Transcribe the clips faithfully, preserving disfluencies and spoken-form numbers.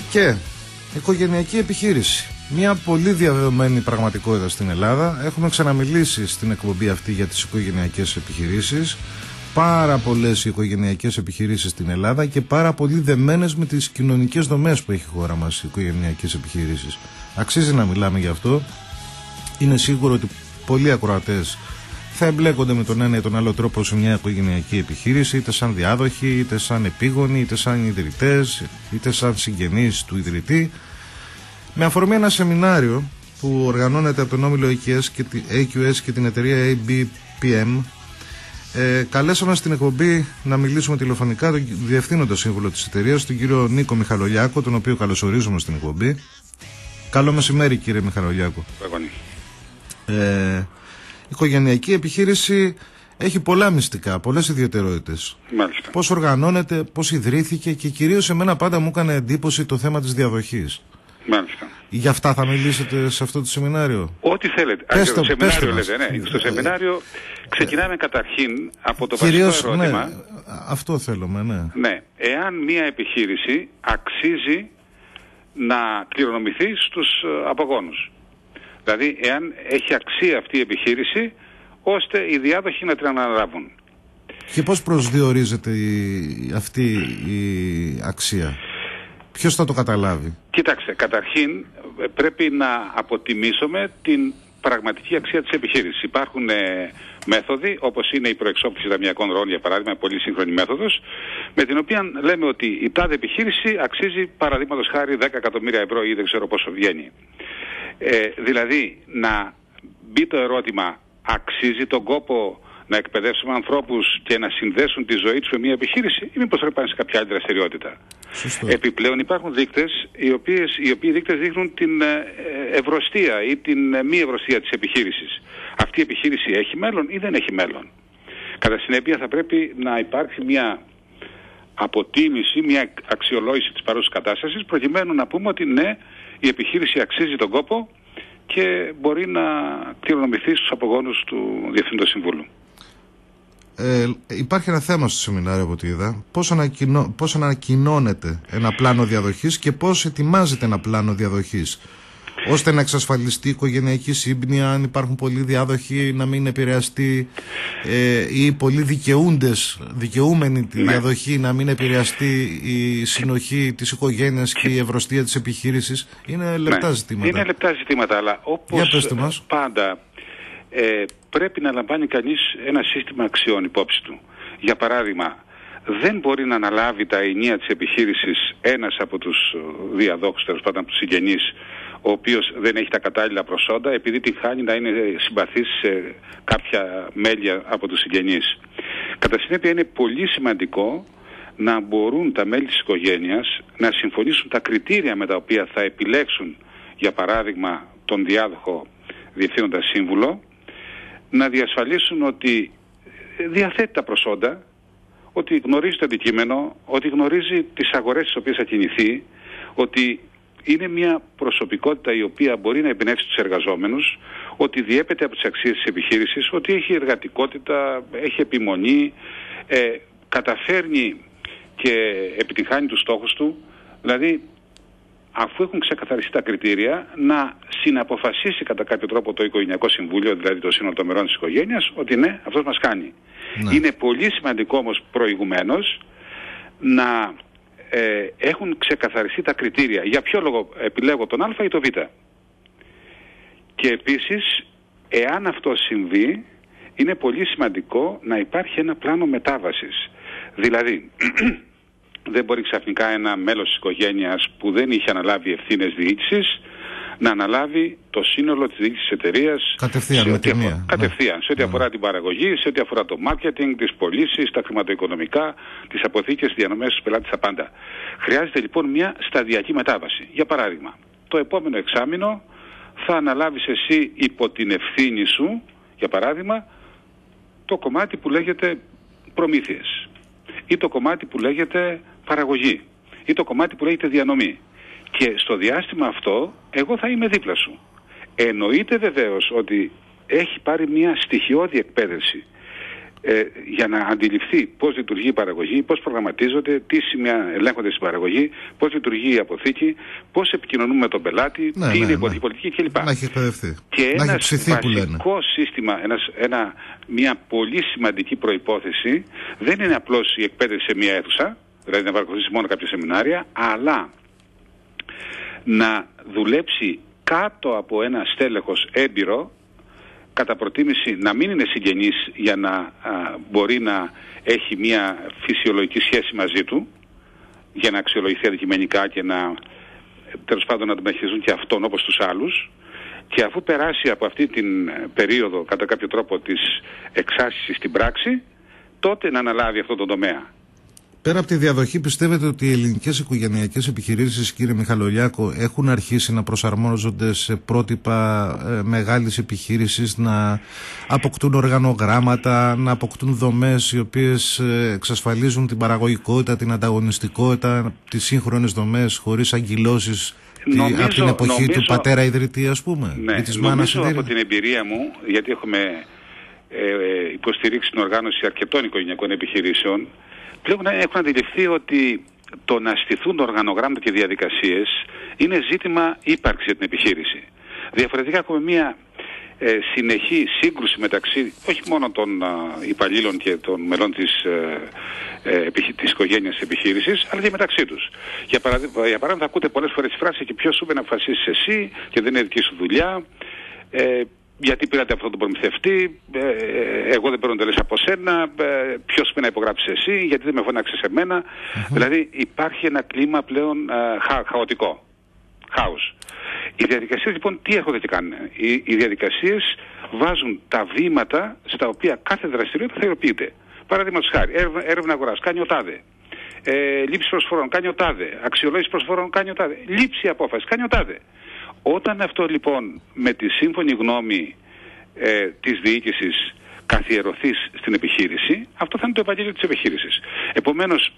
Και οικογενειακή επιχείρηση. Μια πολύ διαδεδομένη πραγματικότητα στην Ελλάδα. Έχουμε ξαναμιλήσει στην εκπομπή αυτή για τις οικογενειακές επιχειρήσεις. Πάρα πολλές οικογενειακές επιχειρήσεις στην Ελλάδα και πάρα πολύ δεμένες με τις κοινωνικές δομές που έχει η χώρα μας οι οικογενειακές επιχειρήσεις. Αξίζει να μιλάμε γι' αυτό. Είναι σίγουρο ότι πολλοί ακροατές θα εμπλέκονται με τον ένα ή τον άλλο τρόπο σε μια οικογενειακή επιχείρηση, είτε σαν διάδοχοι, είτε σαν επίγονοι, είτε σαν ιδρυτές, είτε σαν συγγενείς του ιδρυτή. Με αφορμή ένα σεμινάριο που οργανώνεται από τον Όμιλο έι κιου ες και, έι κιου ες και την εταιρεία έι μπι πι εμ, ε, καλέσαμε στην εκπομπή να μιλήσουμε τηλεφωνικά τον διευθύνοντα σύμβουλο της εταιρείας, τον κύριο Νίκο Μιχαλολιάκο, τον οποίο καλωσορίζουμε στην εκπομπή. Καλό μεσημέρι, κύριε Μιχαλολιάκο. Ε, η οικογενειακή επιχείρηση έχει πολλά μυστικά, πολλές ιδιαιτερότητες. Μάλιστα. Πώς οργανώνεται, πώς ιδρύθηκε και κυρίως εμένα πάντα μου έκανε εντύπωση το θέμα της διαδοχής. Μάλιστα. Για αυτά θα μιλήσετε σε αυτό το σεμινάριο? Ό,τι θέλετε. Πέστε, το σεμινάριο λέτε, ναι. Ε, Στο σεμινάριο ξεκινάμε ε, καταρχήν από το κυρίως, βασικό ερώτημα. Ναι, αυτό θέλουμε, ναι. Ναι. Εάν μια επιχείρηση αξίζει να κληρονομηθεί στους απογόνους. Δηλαδή, εάν έχει αξία αυτή η επιχείρηση, ώστε οι διάδοχοι να την αναλάβουν. Και πώς προσδιορίζεται η, αυτή η αξία? Ποιος θα το καταλάβει? Κοίταξε, καταρχήν πρέπει να αποτιμήσουμε την πραγματική αξία της επιχείρησης. Υπάρχουν ε, μέθοδοι, όπως είναι η προεξόφληση ταμιακών ροών, για παράδειγμα, πολύ σύγχρονη μέθοδος, με την οποία λέμε ότι η τάδε επιχείρηση αξίζει, παραδείγματος χάρη, δέκα εκατομμύρια ευρώ ή δεν ξέρω πόσο βγαίνει. Ε, δηλαδή, να μπει το ερώτημα, αξίζει τον κόπο να εκπαιδεύσουμε ανθρώπους και να συνδέσουν τη ζωή τους με μια επιχείρηση, ή μήπως πρέπει να πάνε σε κάποια άλλη δραστηριότητα? Σωστό. Επιπλέον υπάρχουν δείκτες, οι, οποίες, οι οποίοι δείκτες δείχνουν την ευρωστία ή την μη ευρωστία της επιχείρησης. Αυτή η επιχείρηση έχει μέλλον ή δεν έχει μέλλον? Κατά συνέπεια θα πρέπει να υπάρξει μια αποτίμηση, μια αξιολόγηση της παρούσης κατάστασης, προκειμένου να πούμε ότι ναι, η επιχείρηση αξίζει τον κόπο και μπορεί να κληρονομηθεί στους απογόνους του Διευθυντικού Συμβούλου. Ε, υπάρχει ένα θέμα στο σεμινάριο από ό,τι είδα. Πώς, ανακοινώ, πώς ανακοινώνεται ένα πλάνο διαδοχής και πώς ετοιμάζεται ένα πλάνο διαδοχής, ώστε να εξασφαλιστεί η οικογενειακή σύμπνοια, αν υπάρχουν πολλοί διάδοχοι, να μην επηρεαστεί ε, ή πολλοί δικαιούντες, δικαιούμενοι τη ναι. διαδοχή, να μην επηρεαστεί η συνοχή της οικογένειας και η ευρωστία της επιχείρησης. Είναι λεπτά ναι. ζητήματα. Είναι λεπτά ζητήματα, αλλά όπως πάντα ε, πρέπει να λαμβάνει κανείς ένα σύστημα αξιών υπόψη του. Για παράδειγμα, δεν μπορεί να αναλάβει τα ενία της επιχείρησης ένας από τους διαδόχους, τέλος πάντων από τους συγγενείς, ο οποίος δεν έχει τα κατάλληλα προσόντα, επειδή την χάνει να είναι συμπαθής σε κάποια μέλη από τους συγγενείς. Κατά συνέπεια, είναι πολύ σημαντικό να μπορούν τα μέλη της οικογένειας να συμφωνήσουν τα κριτήρια με τα οποία θα επιλέξουν, για παράδειγμα, τον διάδοχο διευθύνοντα σύμβουλο, να διασφαλίσουν ότι διαθέτει τα προσόντα, ότι γνωρίζει το αντικείμενο, ότι γνωρίζει τις αγορές τις οποίες θα κινηθεί, ότι είναι μια προσωπικότητα η οποία μπορεί να εμπνεύσει τους εργαζόμενους, ότι διέπεται από τις αξίες της επιχείρησης, ότι έχει εργατικότητα, έχει επιμονή, ε, καταφέρνει και επιτυγχάνει τους στόχους του. Δηλαδή, αφού έχουν ξεκαθαριστεί τα κριτήρια, να συναποφασίσει κατά κάποιο τρόπο το Οικογενειακό Συμβούλιο, δηλαδή το σύνολο των μερών της οικογένειας, ότι ναι, αυτός μας κάνει. Ναι. Είναι πολύ σημαντικό όμως προηγουμένως να ε, έχουν ξεκαθαριστεί τα κριτήρια. Για ποιο λόγο επιλέγω τον Α ή τον Β. Και επίσης, εάν αυτό συμβεί, είναι πολύ σημαντικό να υπάρχει ένα πλάνο μετάβασης. Δηλαδή, δεν μπορεί ξαφνικά ένα μέλος της οικογένειας που δεν είχε αναλάβει ευθύνες διοίκησης να αναλάβει το σύνολο της διοίκησης της εταιρείας κατευθείαν, με τη μία. Κατευθείαν, σε ό,τι αφορά ναι. την παραγωγή, σε ό,τι αφορά το marketing, τις πωλήσεις, τα χρηματοοικονομικά, τις αποθήκες, τις διανομές στους πελάτες, τα πάντα. Χρειάζεται λοιπόν μια σταδιακή μετάβαση. Για παράδειγμα, το επόμενο εξάμηνο θα αναλάβεις εσύ υπό την ευθύνη σου, για παράδειγμα, το κομμάτι που λέγεται προμήθειες, ή το κομμάτι που λέγεται παραγωγή, ή το κομμάτι που λέγεται διανομή. Και στο διάστημα αυτό εγώ θα είμαι δίπλα σου. Εννοείται βεβαίως ότι έχει πάρει μια στοιχειώδη εκπαίδευση ε, για να αντιληφθεί πώς λειτουργεί η παραγωγή, πώς προγραμματίζονται, τι σημεία ελέγχονται στην παραγωγή, πώς λειτουργεί η αποθήκη, πώς επικοινωνούμε με τον πελάτη, ναι, τι ναι, είναι η ναι. πολιτική κλπ. Να έχει εκπαιδευτεί. Και να ένα βασικό σύστημα, ένας, ένα, μια πολύ σημαντική προϋπόθεση δεν είναι απλώς η εκπαίδευση σε μια αίθουσα, δηλαδή να παρακολουθήσει μόνο κάποια σεμινάρια, αλλά να δουλέψει κάτω από ένα στέλεχος έμπειρο, κατά προτίμηση να μην είναι συγγενής για να α, μπορεί να έχει μια φυσιολογική σχέση μαζί του, για να αξιολογηθεί αντικειμενικά και να τέλος πάντων να τον μεταχειριστούν και αυτόν όπως τους άλλους, και αφού περάσει από αυτή την περίοδο κατά κάποιο τρόπο της εξάσκησης στην πράξη, τότε να αναλάβει αυτό το τομέα. Πέρα από τη διαδοχή, πιστεύετε ότι οι ελληνικές οικογενειακές επιχειρήσεις, κύριε Μιχαλολιάκο, έχουν αρχίσει να προσαρμόζονται σε πρότυπα ε, μεγάλης επιχείρησης, να αποκτούν οργανογράμματα, να αποκτούν δομές οι οποίες ε, εξασφαλίζουν την παραγωγικότητα, την ανταγωνιστικότητα, τις σύγχρονες δομές χωρίς αγκυλώσεις νομίζω, από την εποχή νομίζω, του πατέρα ιδρυτή, ας πούμε, ναι, ή της μάνας ιδρυτή? Από την εμπειρία μου, γιατί έχουμε ε, υποστηρίξει την οργάνωση αρκετών οικογενειακών επιχειρήσεων, πλέον έχουν αντιληφθεί ότι το να στηθούν οργανογράμματα και διαδικασίες είναι ζήτημα ύπαρξης για την επιχείρηση. Διαφορετικά έχουμε μια ε, συνεχή σύγκρουση μεταξύ όχι μόνο των α, υπαλλήλων και των μελών της, ε, ε, της οικογένειας της επιχείρησης, αλλά και μεταξύ τους. Για, παραδει... για παράδειγμα, ακούτε πολλές φορές τη φράση «και ποιος σου είπε να αποφασίσεις εσύ και δεν είναι δική σου δουλειά». Ε, γιατί πήρατε αυτόν τον προμηθευτή, ε, εγώ δεν παίρνω τελές από σένα, ε, ποιος πρέπει να υπογράψεις εσύ, γιατί δεν με φωνάξεις εμένα. Mm-hmm. Δηλαδή υπάρχει ένα κλίμα πλέον ε, χα, χαοτικό, χάος. Οι διαδικασίες λοιπόν τι έρχονται και κάνουν? Οι, οι διαδικασίες βάζουν τα βήματα στα οποία κάθε δραστηριότητα θα υλοποιείται. Παραδείγματος χάρη, έρευνα, έρευνα αγοράς, κάνει ο τάδε. Ε, λήψη προσφορών, κάνει ο τάδε. Αξιολόγηση προσφορών, κάνει ο τάδε. Λήψη απόφαση, κάνει ο τάδε. Όταν αυτό λοιπόν με τη σύμφωνη γνώμη ε, της διοίκησης καθιερωθεί στην επιχείρηση, αυτό θα είναι το επαγγέλιο της επιχείρησης. Επομένως,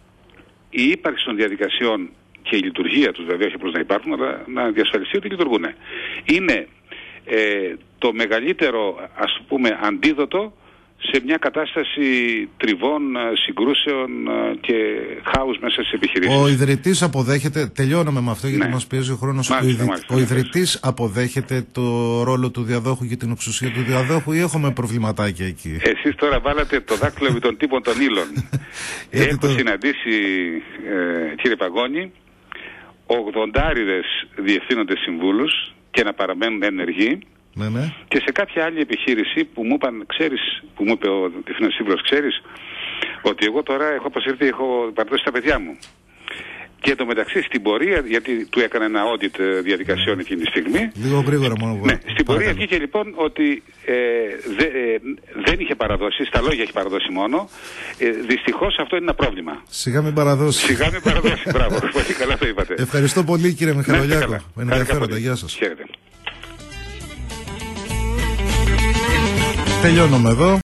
η ύπαρξη των διαδικασιών και η λειτουργία τους, βέβαια όχι απλώς να υπάρχουν, αλλά να διασφαλιστεί ότι λειτουργούν, είναι ε, το μεγαλύτερο, ας το πούμε, αντίδοτο σε μια κατάσταση τριβών, συγκρούσεων και χάους μέσα στις επιχειρήσεις. Ο ιδρυτής αποδέχεται, τελειώνουμε με αυτό γιατί ναι. μας πιέζει ο χρόνος, μάλιστα, ο, μάλιστα, ο ιδρυτής αποδέχεται το ρόλο του διαδόχου και την εξουσία του διαδόχου ή έχουμε προβληματάκια εκεί? Εσείς τώρα βάλατε το δάκτυλο επί των τύπων των ύλων. Έχω το... συναντήσει, ε, κύριε Παγώνη, ογδοντάριδες διευθύνοντες συμβούλους και να παραμένουν ενεργοί. Ναι, ναι. Και σε κάποια άλλη επιχείρηση που μου είπαν, ξέρεις, που μου είπε ο διευθύνων σύμβουλος, ξέρεις ότι εγώ τώρα έχω αποσυρθεί, έχω παραδώσει τα παιδιά μου. Και το μεταξύ στην πορεία, γιατί του έκανα ένα audit διαδικασιών εκείνη τη στιγμή. Λίγο γρήγορα μόνο. Ναι, στην πορεία βγήκε λοιπόν ότι ε, δε, ε, δεν είχε παραδώσει, στα λόγια έχει παραδώσει μόνο. Ε, δυστυχώς αυτό είναι ένα πρόβλημα. Σιγά μην παραδώσει. Σιγά μην παραδώσει, μπράβο. Πολύ καλά το είπατε. Ευχαριστώ πολύ κύριε Μιχαλολιάκο. Με ενδιαφέροντα. Γεια σας. Χαίρετε. Τελειώνουμε εδώ.